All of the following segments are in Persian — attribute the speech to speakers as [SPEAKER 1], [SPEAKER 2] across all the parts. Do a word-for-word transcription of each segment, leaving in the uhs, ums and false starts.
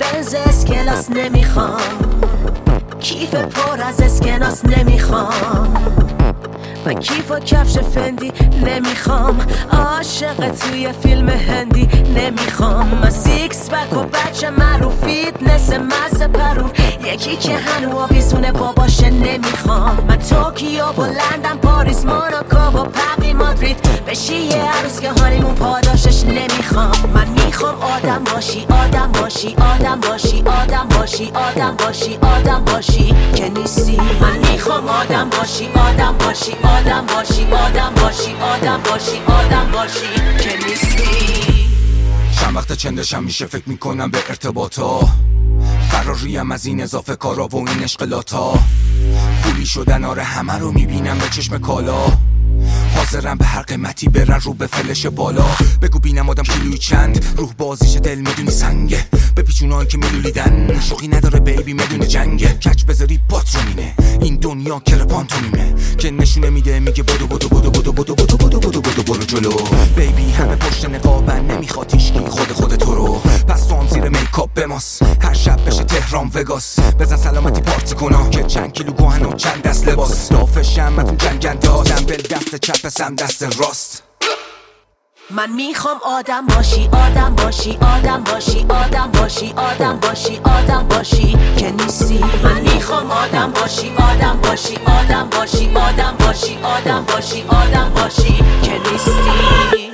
[SPEAKER 1] بنز اسکلاس نمیخوام، کیف پر از اسکناس نمیخوام، و کیف و کفش فندی نمیخوام، عاشق توی فیلم هندی نمیخوام، من سیکس بک و بچه معروف فیتنس مزه پرون، یکی که هنو آویزونه باباشه نمیخوام، من توکیو و لندن پاریس موناکو و پقی مادرید بشی یه عروس که هانیمون پاداشش نمیخوام، من میخوام آدم باشی آدم باشی آدم باشی آدم باشی آدم باشی آدم باشی که نیستی، من میخوام آدم باشی آدم باشی آدم باشی آدم باشی آدم باشی آدم باشی که نیستی.
[SPEAKER 2] چند وقت چندشم میشه فکر میکنم به ارتباطا، فراریم از این اضافه کارا و این اشغلاطا، پولی شدن آره همه رو میبینم به چشم کالا، حاضرم به هر قیمتی برن رو به فلش بالا، بگو بینم آدم کیلوی چند، روح بازیش دل میدونی سنگه، به پیچونایی که میلولیدن شوخی نداره بیبی میدونه جنگه، کچ بذاری پاترونینه این دنیا کر پانتومیمه که نشونه میده میگه بدو بدو بدو بدو بدو بدو بدو بدو بدو برو جلو، بیبی همه پشت نقابن نمیخواد هیچکی خود خود تو رو، پس تو هم زیر میکاپ بماس هر شب بشه تهران وگاس، بزن سلامتی پارتی کنا که چند کیلو گوهن و چند دست لباس، دافشم متون جنگن دادم بل دست چپ سم دست راست،
[SPEAKER 1] من میخوام آدم باشی آدم باشی آدم باشی آدم باشی آدم باشی آدم باشی که نیستی، من میخوام آدم باشی آدم باشی آدم باشی آدم باشی آدم باشی آدم باشی که نیستی.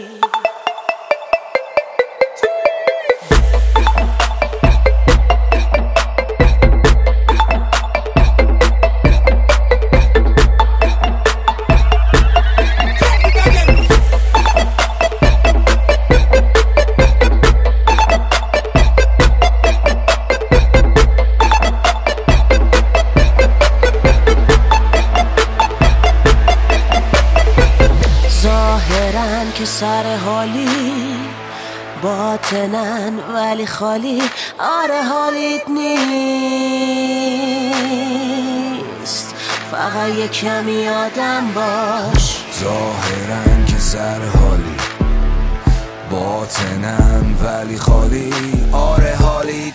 [SPEAKER 1] ظاهرن که سر حالی باطنن ولی خالی، آره حالیت نیست فقط یه کمی آدم باش،
[SPEAKER 2] ظاهرن که سر حالی باطنن ولی خالی، آره حالیت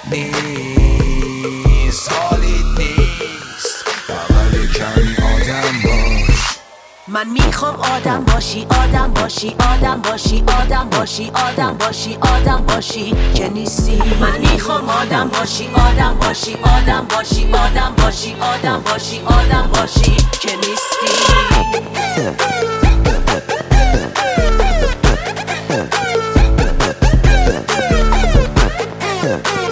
[SPEAKER 2] نیست حالیت نیست فقط یه کمی آدم باش،
[SPEAKER 1] من میخوام آدم باشی آدم باشی آدم باشی آدم باشی آدم باشی آدم باشی که نیستی، من میخوام آدم باشی آدم باشی آدم باشی آدم باشی آدم باشی آدم باشی که نیستی. Yeah.